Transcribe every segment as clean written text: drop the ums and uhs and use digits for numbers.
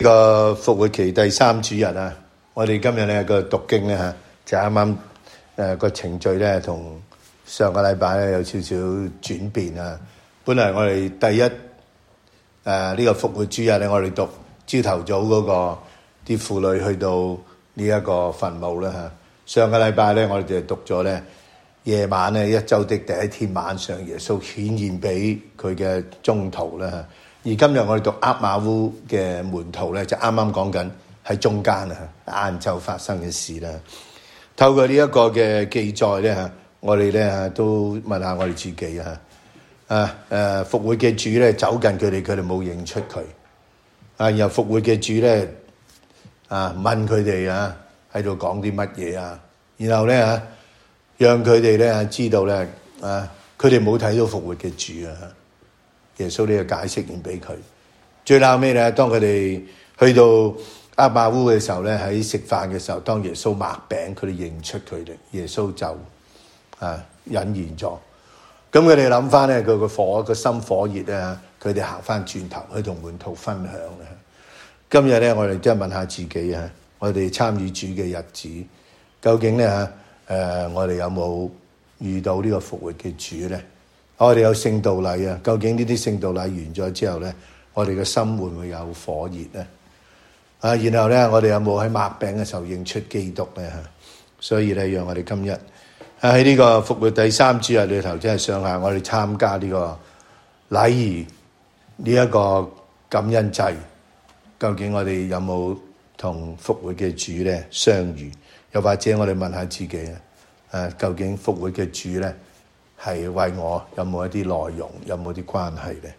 呢個復活期第3主日啊，我哋今日咧個讀經咧嚇，就啱啱個程序咧同上個禮拜咧有少少轉變啊。本來我哋第一呢個復活主日咧，我哋讀朝頭早嗰個啲婦女去到呢一個墳墓啦嚇。上個禮拜咧，我哋就讀咗咧夜晚咧1週的第一天晚上，耶穌顯現俾佢嘅宗徒啦嚇。而今日我哋讀厄瑪烏嘅門徒咧，就啱啱講緊喺中間啊，晏晝發生嘅事啦。透過呢一個嘅記載咧嚇，我哋咧都問下我哋自己復活嘅主咧走近佢哋，佢哋冇認出佢然後復活嘅主咧問佢哋喺度講啲乜嘢然後咧讓佢哋咧知道咧佢哋冇睇到復活嘅主耶穌呢個解釋完俾佢。最後尾咧，當佢哋去到厄瑪烏嘅時候咧，喺食飯嘅時候，當耶穌擘餅，佢哋認出佢哋，耶穌就隱現咗。咁佢哋諗翻咧，佢個心火熱咧，佢哋行翻轉頭去同門徒分享咧。今日咧，我哋真係問下自己我哋參與主嘅日子，究竟咧我哋有冇遇到呢個復活嘅主咧？我哋有聖道禮究竟呢啲聖道禮完咗之後咧，我哋嘅心會唔會有火熱咧？然後咧，我哋有冇喺擘餅嘅時候認出基督咧？所以咧，讓我哋今日喺呢個復活第3主日裏頭，真係上下我哋參加呢個禮儀呢一個感恩祭，究竟我哋有冇同復活嘅主咧相遇？又或者我哋問下自己究竟復活嘅主咧係為我有冇一啲內容，有冇啲關係咧？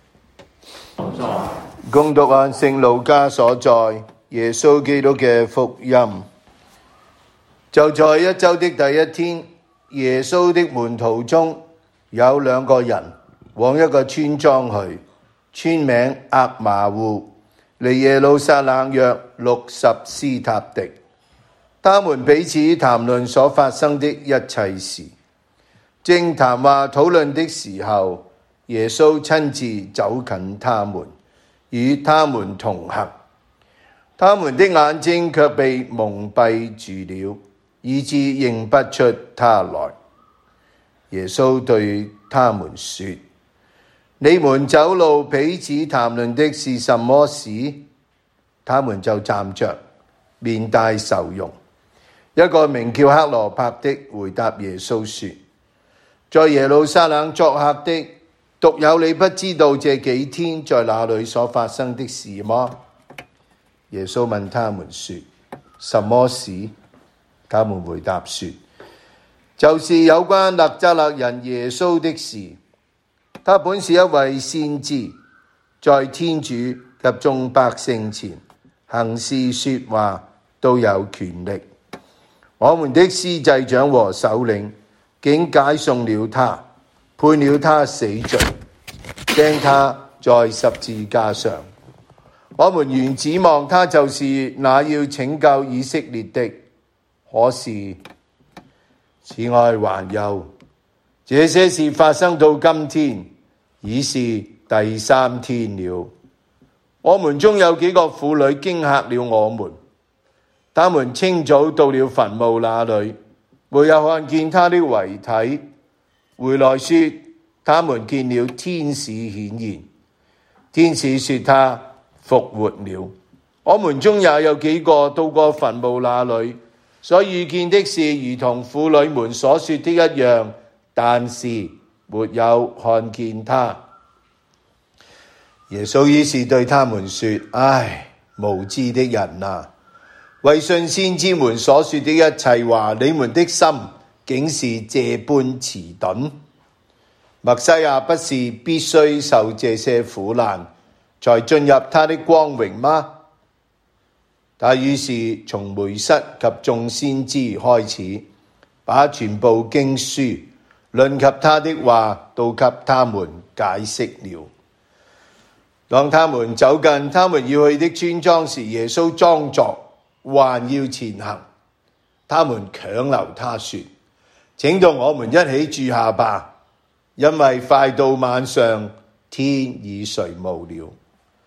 恭讀按聖路加所載耶穌基督嘅福音。就在1週的第一天，耶穌的門徒中有2個人往一個村莊去，村名厄瑪烏，離耶路撒冷約60斯塔狄。他們彼此談論所發生的一切事。正談話討論的時候，耶穌親自走近他們，與他們同行。他們的眼睛卻被蒙蔽住了，以致認不出他來。耶穌對他們說：你們走路彼此談論的是什麼事？他們就站着，面帶愁容。一個名叫克羅帕的回答耶穌說：在耶路撒冷作客的，獨有你不知道這幾天在那裡所發生的事嗎？耶穌問他們說：什麼事？他們回答說：就是有關納匝肋人耶穌的事。他本是一位先知，在天主及眾百姓前行事說話都有權力。我們的司祭長和首領竟解送了他，判了他死罪，釘他在十字架上。我們原指望他就是那要拯救以色列的，可是此外還有，這些事發生到今天，已是第3天了。我們中有幾個婦女驚嚇了我們，他們清早到了墳墓那裡，沒有看見他的遺體，回來說他們見了天使顯現，天使說他復活了。我們中也有幾個到過墳墓那裡，所遇見的事如同婦女們所說的一樣，但是沒有看見他。耶穌於是對他們說：唉，無知的人啊！為信先知們所說的一切話，你們的心竟是這般遲鈍。默西亞不是必須受這些苦難，才進入他的光榮嗎？他於是從梅瑟及眾先知開始，把全部經書論及他的話都給他們解釋了。當他們走近他們要去的村莊時，耶穌裝作還要前行，他們強留他說：請同我們一起住下吧，因為快到晚上，天已垂暮了。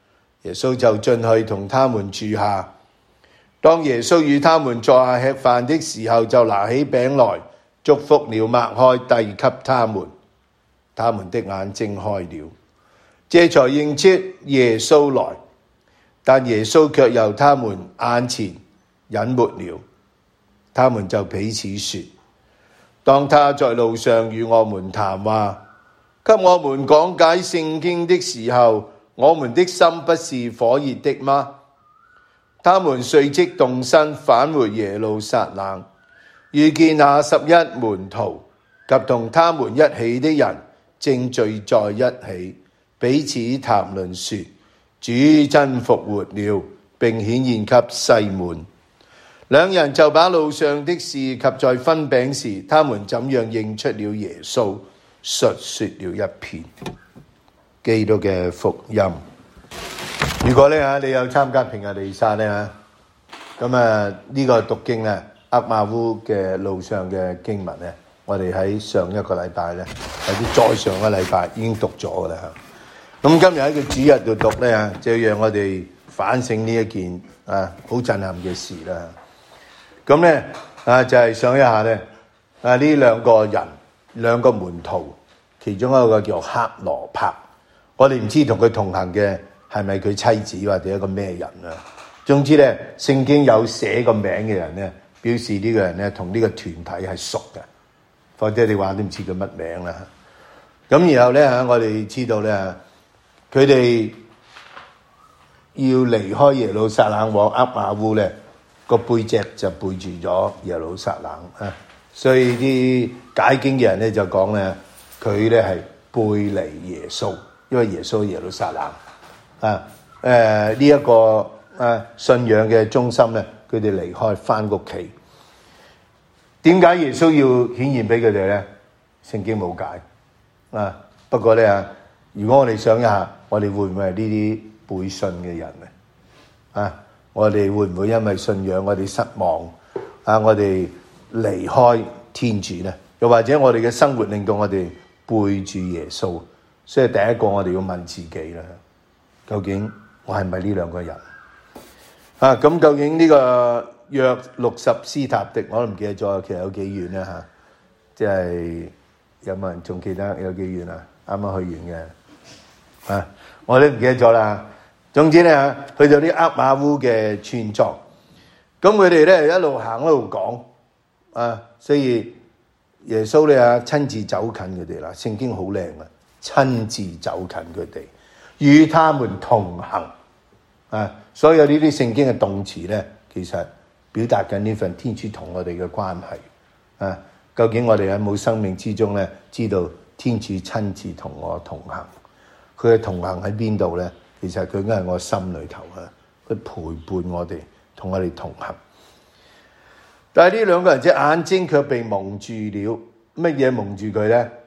耶穌就進去同他們住下。當耶穌與他們坐下吃飯的時候，就拿起餅來，祝福了，擘開，遞給他們。他們的眼睛開了，這才認出耶穌來。但耶穌卻由他們眼前隱沒了。他們就彼此說：當他在路上與我們談話，給我們講解聖經的時候，我們的心不是火熱的嗎？他們隨即動身返回耶路撒冷，遇見那11門徒及同他們一起的人正聚在一起，彼此談論說：主真復活了，並顯現給西門。兩人就把路上的事及在分餅時他們怎樣認出了耶穌，述說了一遍。基督嘅福音。如果你有參加平日彌撒咧，咁呢個讀經咧，厄瑪烏嘅路上嘅經文咧，我哋喺上一個禮拜咧，或者再上個禮拜已經讀咗噶啦。咁今日喺個主日度讀咧，就讓我哋反省呢一件好震撼嘅事啦。咁咧就係想一下咧，呢兩個人，兩個門徒，其中一個叫克羅帕，我哋唔知同佢同行嘅係咪佢妻子或者一個咩人啊？總之咧，聖經有寫個名嘅人咧，表示呢個人咧同呢個團體係熟嘅，否則你話都唔知佢乜名啦。咁然後咧我哋知道咧，佢哋要離開耶路撒冷往厄瑪烏咧，個背脊就背住咗耶路撒冷啊，所以啲解經嘅人咧就講咧，佢咧係背離耶穌，因為耶穌耶路撒冷呢一個信仰嘅中心咧，佢哋離開翻屋企。點解耶穌要顯現俾佢哋咧？聖經冇解不過咧如果我哋想一下，我哋會唔會係呢啲背信嘅人我哋會唔會因為信仰我哋失望我哋離開天主咧？又或者我哋嘅生活令到我哋背住耶穌？所以第一個我哋要問自己啦，究竟我係咪呢兩個人咁究竟呢個約60斯塔狄我都唔記得咗，其實有幾遠咧即係有冇人仲記得有幾遠啱啱去完嘅我都唔記得咗啦。總之咧去到啲厄瑪烏嘅村莊，咁佢哋咧一路行一路講所以耶穌咧親自走近佢哋啦。聖經好靚親自走近佢哋，與他們同行所有呢啲聖經嘅動詞咧，其實表達緊呢份天主同我哋嘅關係究竟我哋喺冇生命之中咧，知道天主親自同我同行，佢嘅同行喺邊度咧？其實佢應該係我心裏頭佢陪伴我哋，同我哋同行。但係呢兩個人隻眼睛卻被蒙住了，乜嘢蒙住佢咧？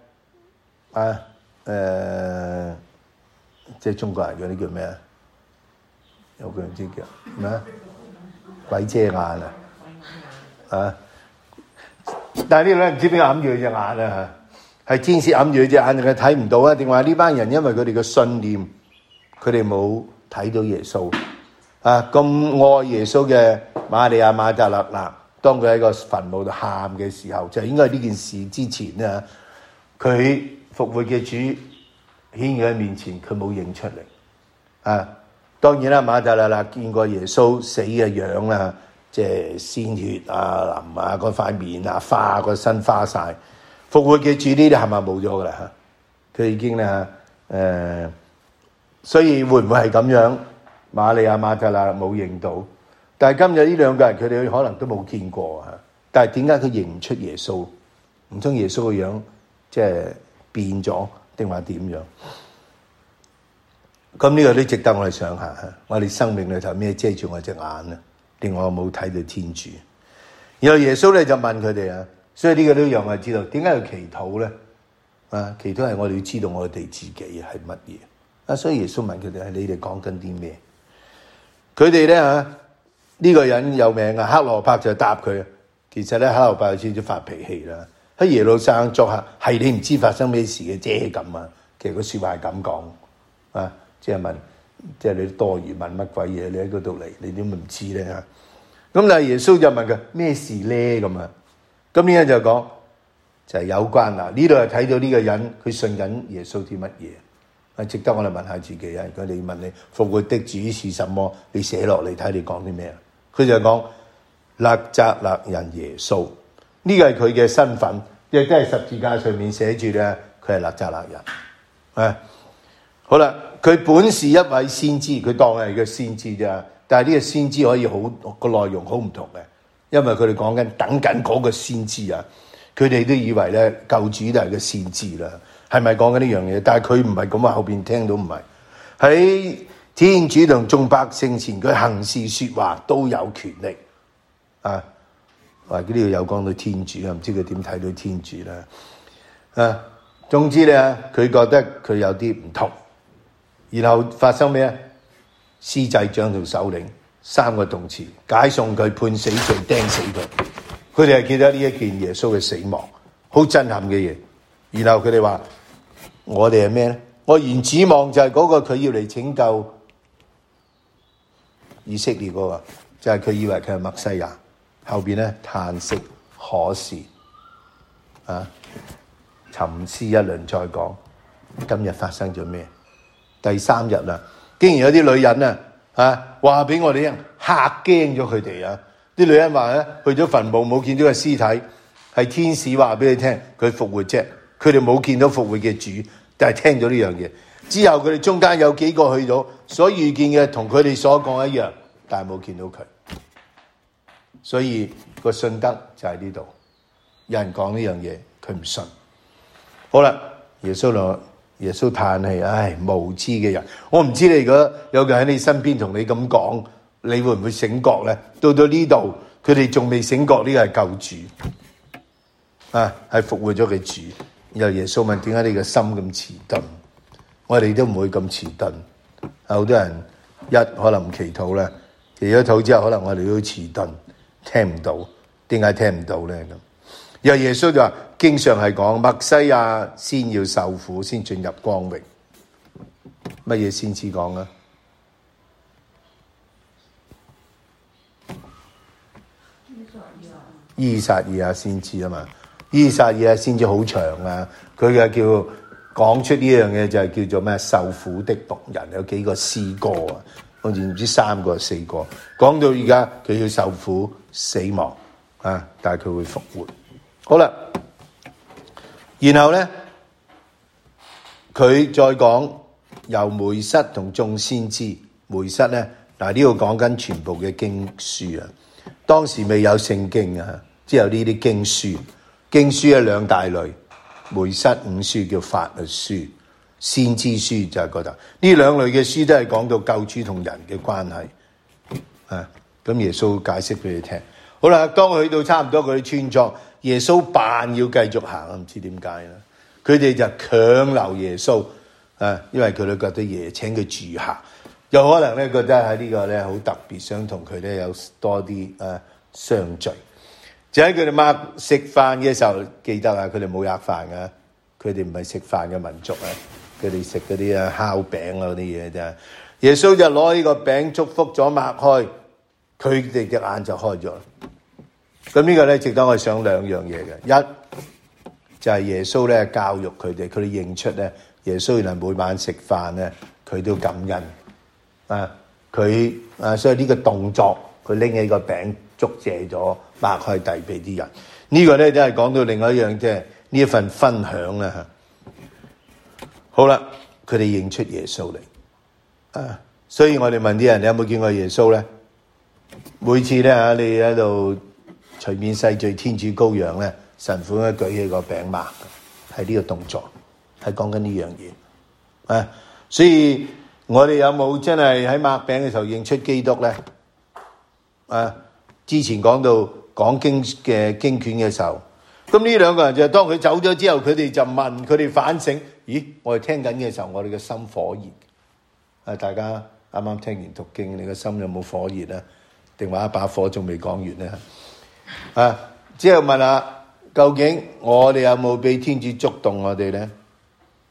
即係中國人嗰啲叫咩有句唔知叫咩鬼遮眼但係呢兩人唔知邊個揞住佢隻眼係天使揞住佢隻眼，定係睇唔到定話呢班人因為佢哋嘅信念，佢哋冇睇到耶穌咁愛耶穌嘅瑪利亞瑪達肋納，當佢喺個墳墓度喊嘅時候，就應該係呢件事之前咧，佢復活嘅主顯現喺面前，佢冇認出嚟當然啦，瑪達肋納見過耶穌死嘅樣啦，即係鮮血淋嗰塊面花個身花晒。復活嘅主呢啲係咪冇咗噶啦？佢已經咧所以會唔會係咁樣？瑪利亞瑪達肋納冇認到，但係今日呢兩個人佢哋可能都冇見過但係點解佢認唔出耶穌？唔通耶穌個樣即係變咗定話點樣？咁呢個都值得我哋想下我哋生命裏頭咩遮住我隻眼令我冇睇到天主。然後耶穌咧就問佢哋所以呢個都讓我哋知道點解要祈禱咧？祈禱係我哋要知道我哋自己係乜嘢所以耶穌問佢哋你哋講緊啲咩？佢哋咧呢個人有名克羅帕就答佢。其實咧克羅帕有少少發脾氣啦，喺耶路撒冷作客係你唔知發生咩事嘅啫咁其實個說話係咁講即係問即係你多餘問乜鬼嘢？你喺嗰度嚟，你點會唔知咧？咁但係耶穌就問佢咩事咧？咁啊，咁呢個就講就係有關啦。呢度係睇到呢個人佢信緊耶穌啲乜嘢，值得我哋問下自己啊！如果你問你復活的主是什麼，你寫落嚟睇你講啲咩啊？佢就講納匝肋人耶穌，呢個係佢嘅身份，亦都係十字架上面寫住咧，佢係納匝肋人。好啦，佢本是一位先知，佢當係個先知啫。但係呢個先知可以好個內容好唔同嘅，因為佢哋講緊等緊嗰個先知啊，佢哋都以為咧救主都係個先知啦，係咪講緊呢樣嘢？但係佢唔係咁啊，後邊聽到唔係喺天主同眾百姓前，佢行事說話都有權力啊。話呢度有講到天主啊，唔知佢點睇到天主啦。總之咧，佢覺得佢有啲唔同。然後發生咩啊？司祭長同首領三個動詞解送佢，判死罪，釘死佢。佢哋係記得呢一件耶穌嘅死亡，好震撼嘅嘢。然後佢哋話：我哋係咩咧？我原指望就係嗰個佢要嚟拯救以色列嗰個，就係佢以為佢係默西亞。後邊咧嘆息可是啊，沉思一輪再講，今日發生咗咩？第三日啦，竟然有啲女人話俾我哋聽，嚇驚咗佢哋啊！啲女人話咧，去咗墳墓冇見到個屍體，係天使話俾你聽佢復活啫。佢哋冇見到復活嘅主，但係聽咗呢樣嘢之後，佢哋中間有幾個去到，所遇見嘅同佢哋所講一樣，但係冇見到佢。所以個信德就喺呢度。有人講呢樣嘢，佢唔信。好啦，耶穌嘆氣，唉，無知嘅人。我唔知你如果有個人喺你身邊同你咁講，你會唔會醒覺咧？到呢度，佢哋仲未醒覺呢個係救主啊，係復活咗嘅主。然後耶穌問：點解你個心咁遲鈍？我哋都唔會咁遲鈍。好多人可能唔祈禱咧，祈咗禱之後，可能我哋都遲鈍，聽唔到。點解聽唔到咧？咁又耶穌就話：經常係講默西亞先要受苦，先進入光榮。乜嘢先至講啊？依撒意亞先知啊嘛，依撒意亞先知好長啊，佢嘅叫講出呢樣嘢就係叫做咩？受苦的僕人，有幾個詩歌啊，好似唔知3個4個，講到而家佢要受苦死亡啊，但係佢會復活。好啦，然後咧佢再講由梅瑟同眾先知。梅瑟咧嗱，呢度講緊全部嘅經書啊，當時未有聖經啊，只有呢啲經書。經書有2大類，梅瑟5書叫法律書，先知書就係嗰度。呢2類嘅書都係講到救主同人嘅關係啊。咁耶穌解釋俾你聽。好啦，當去到差唔多佢啲村莊，耶穌扮要繼續行，唔知點解啦。佢哋就強留耶穌啊，因為佢哋覺得請佢住下，有可能咧覺得喺呢個咧好特別，想同佢咧有多啲相聚。就喺佢哋食飯嘅時候，記得啊，佢哋冇吔飯噶，佢哋唔係食飯嘅民族啊，佢哋食嗰啲烤餅嗰啲嘢啫。耶穌就攞呢個餅祝福咗，擘開，佢哋嘅眼就開咗。咁呢個咧值得我哋想2樣嘢嘅。一就係耶穌咧教育佢哋認出咧耶穌原來每晚食飯咧佢都感恩啊，所以呢個動作佢拎起個餅祝謝咗，擘開遞俾啲人。呢個咧都係講到另外一樣，即係呢一份分享啦。好啦，佢哋認出耶穌嚟啊，所以我哋問啲人：你有冇見過耶穌咧？每次咧你喺度隨便世罪天主羔羊咧，神父咧舉起個餅擘，係呢個動作，係講緊呢樣嘢啊。所以我哋有冇真係喺擘餅嘅時候認出基督咧？啊，之前講到講經嘅經卷嘅時候，咁呢2個人就當佢走咗之後，佢哋就問，佢哋反省：咦，我哋聽緊嘅時候，我哋嘅心火熱啊！大家啱啱聽完讀經，你嘅心有冇火熱啊？定話一把火仲未講完咧？啊！之後問下，究竟我哋有冇俾天主觸動我哋咧？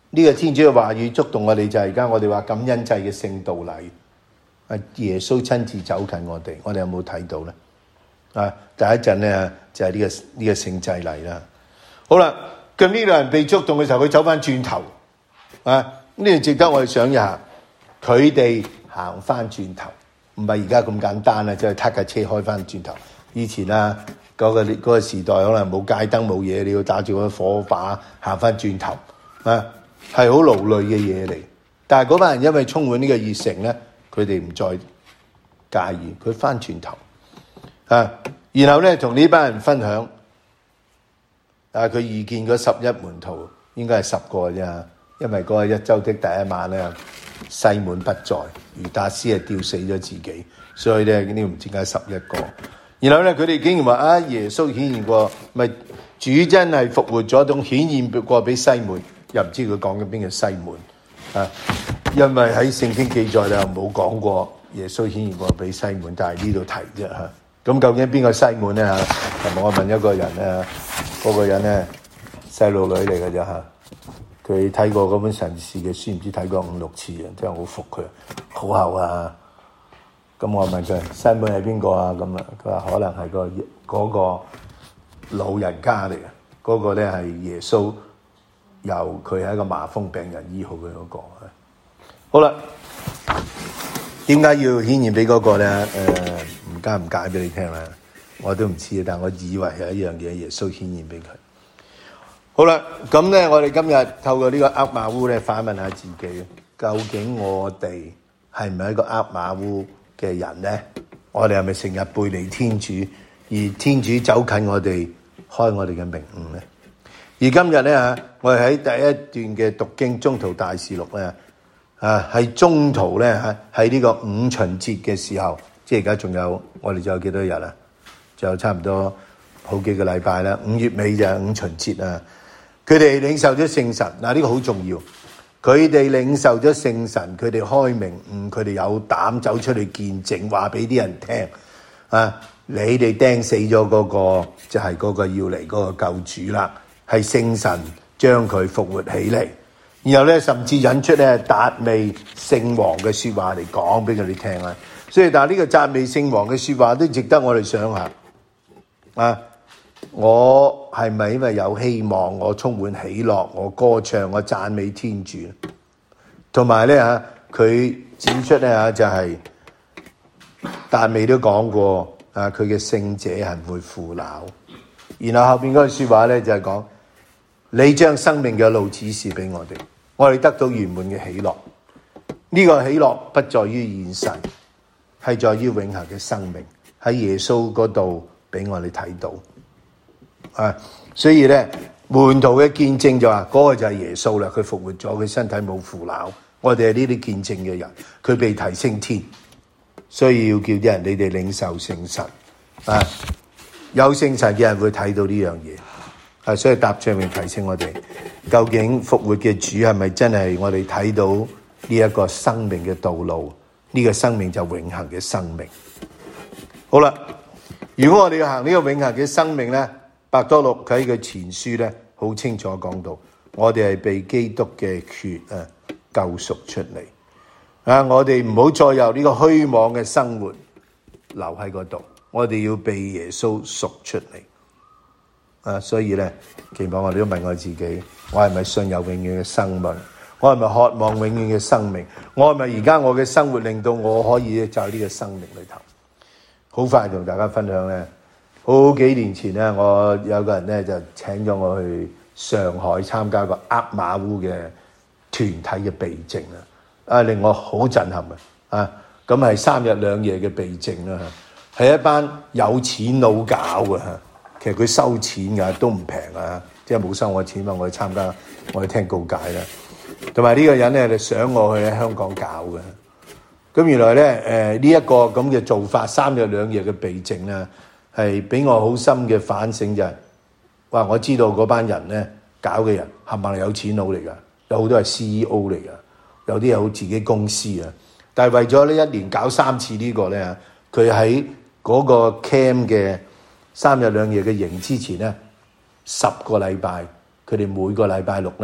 呢個天主嘅話語觸動我哋，就係而家我哋話感恩祭嘅聖道禮，耶穌親自走近我哋有冇睇到咧？第一陣咧就係呢個聖祭禮啦。好啦，咁呢兩人被觸動嘅時候，佢走翻轉頭呢個值得我哋想一下，佢哋行翻轉頭，唔係而家咁簡單啦，即係撻架車開翻轉頭。以前嗰個時代可能冇街燈冇嘢，你要打住個火把行翻轉頭係好勞累嘅嘢嚟。但係嗰班人因為充滿呢個熱誠咧，佢哋唔再介意，佢翻轉頭然後咧同呢班人分享佢遇見嗰11門徒應該係10個啫，因為嗰個一周的第一晚咧，西滿不在，猶達斯係吊死咗自己，所以咧呢唔知點解11個。然後咧佢哋竟然話耶穌顯現過，咪主真係復活咗，仲顯現過俾西滿，又唔知佢講緊邊個西滿因為喺聖經記載咧冇講過耶穌顯現過俾西滿，但係呢度提啫咁究竟邊個西滿咧琴日我問一個人咧，嗰個人咧細路女嚟嘅啫佢睇過嗰本神事嘅書，唔知睇過5-6次真係好服佢，好厚咁我問佢西滿係邊個咁佢話可能係嗰個老人家嚟嘅，嗰個咧係耶穌由佢係一個麻風病人醫好嘅嗰個。好啦，點解要顯現俾嗰個咧？唔解俾你聽啦，我都唔知，但我以為係一樣嘢，耶穌顯現俾佢。好啦，咁咧我哋今日透過呢個厄瑪烏咧反問下自己，究竟我哋係唔係一個厄瑪烏嘅人咧？我哋係咪成日背離天主，而天主走近我哋，開我哋嘅明悟咧？而今日咧我哋喺第一段嘅讀經宗徒大事錄咧係中途咧喺呢個五旬節嘅時候，即係而家仲有我哋仲有幾多日仲有差唔多好幾個禮拜啦。5月尾就係五旬節佢哋領受咗聖神呢個好重要。佢哋領受咗聖神，佢哋開明悟，佢哋有膽走出去見證，話俾啲人聽你哋釘死咗嗰個就係嗰個要嚟嗰個救主啦，係聖神將佢復活起嚟。然後咧甚至引出咧達味聖王嘅說話嚟講俾佢哋聽所以但係呢個達味聖王嘅說話都值得我哋想下我係咪因為有希望，我充滿喜樂，我歌唱，我讚美天主？同埋咧佢指出咧就係達味都講過佢嘅聖者係唔會腐朽。然後後邊嗰個說話咧就係講你將生命嘅路指示俾我哋，我哋得到圓滿嘅喜樂。呢個喜樂不在於現世，係在於永恆嘅生命，喺耶穌嗰度俾我哋睇到所以咧門徒嘅見證就話嗰個就係耶穌啦，佢復活咗，佢身體冇腐朽。我哋係呢啲見證嘅人，佢被提升天，所以要叫啲人你哋領受聖神有聖神嘅人會睇到呢樣嘢所以答上面提醒我哋，究竟復活嘅主係咪真係我哋睇到呢一個生命嘅道路？呢個生命就永恆嘅生命。好啦，如果我哋要行呢個永恆嘅生命咧，伯多祿喺佢前書咧好清楚講到，我哋係被基督嘅血救贖出嚟我哋唔好再有呢個虛妄嘅生活留喺嗰度，我哋要被耶穌贖出嚟所以咧期望我哋都問我自己，我係咪信有永遠嘅生命？我係咪渴望永遠嘅生命？我係咪而家我嘅生活令到我可以就喺呢個生命裏頭？好快同大家分享咧，好幾年前咧，我有個人咧就請咗我去上海參加個厄瑪烏嘅團體嘅避靜令我好震撼咁係3日2夜嘅避靜係一班有錢佬搞嘅其實佢收錢噶都唔平即係冇收我錢嘛，我去參加，我去聽告解啦。同埋呢個人咧就想我去喺香港搞嘅，咁原來咧呢一個咁嘅做法3日2夜嘅避靜咧，係俾我好深嘅反省就係，哇！我知道嗰班人咧搞嘅人冚唪唥有錢佬嚟噶，有好多係 CEO 嚟噶，有啲有自己公司但係為咗呢1年搞3次呢個咧，佢喺嗰個 camp 嘅3日2夜嘅營之前咧，10個禮拜，佢哋每個禮拜6咧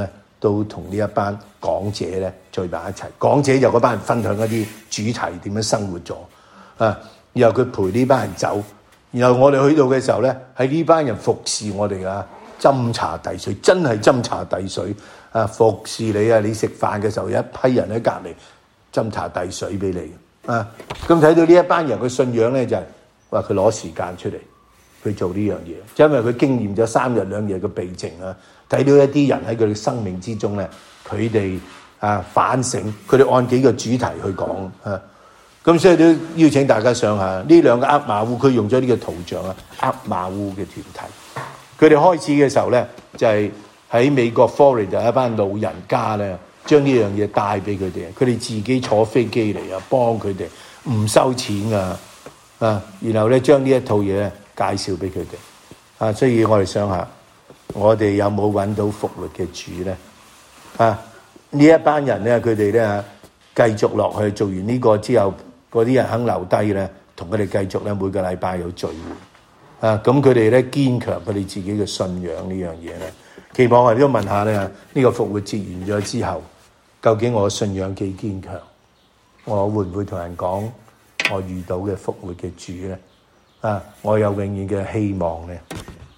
都同呢一班講者咧聚埋一齊。講者就嗰班人分享一啲主題點樣生活咗啊，然後佢陪呢班人走，然後我哋去到嘅時候咧，喺呢班人服侍我哋啊，斟茶遞水，真係斟茶遞水啊，服侍你啊！你食飯嘅時候有一批人喺隔離斟茶遞水俾你啊。咁睇到呢一班人嘅信仰咧，就係話佢攞時間出嚟去做呢樣嘢，因為佢經驗咗3日2夜嘅避靜啊。睇到一啲人喺佢哋生命之中咧，佢哋反省，佢哋按幾個主題去講啊。咁所以都邀請大家想下，呢2個厄瑪烏，佢用咗呢個圖像啊，厄瑪烏嘅團體。佢哋開始嘅時候咧，就係喺美國 Florida 一班老人家咧，將呢樣嘢帶俾佢哋，佢哋自己坐飛機嚟啊，幫佢哋唔收錢啊，然後咧將呢一套嘢介紹俾佢哋啊。所以我哋想下，我哋有冇揾到復活嘅主咧？呢一班人咧，佢哋咧繼續落去做完呢個之後，嗰啲人肯留低咧，同佢哋繼續咧每個禮拜有聚會咁佢哋咧堅強佢哋自己嘅信仰呢樣嘢咧。期望我哋都問下咧，呢個復活節完咗之後，究竟我嘅信仰幾堅強？我會唔會同人講我遇到嘅復活嘅主咧？我有永遠嘅希望咧？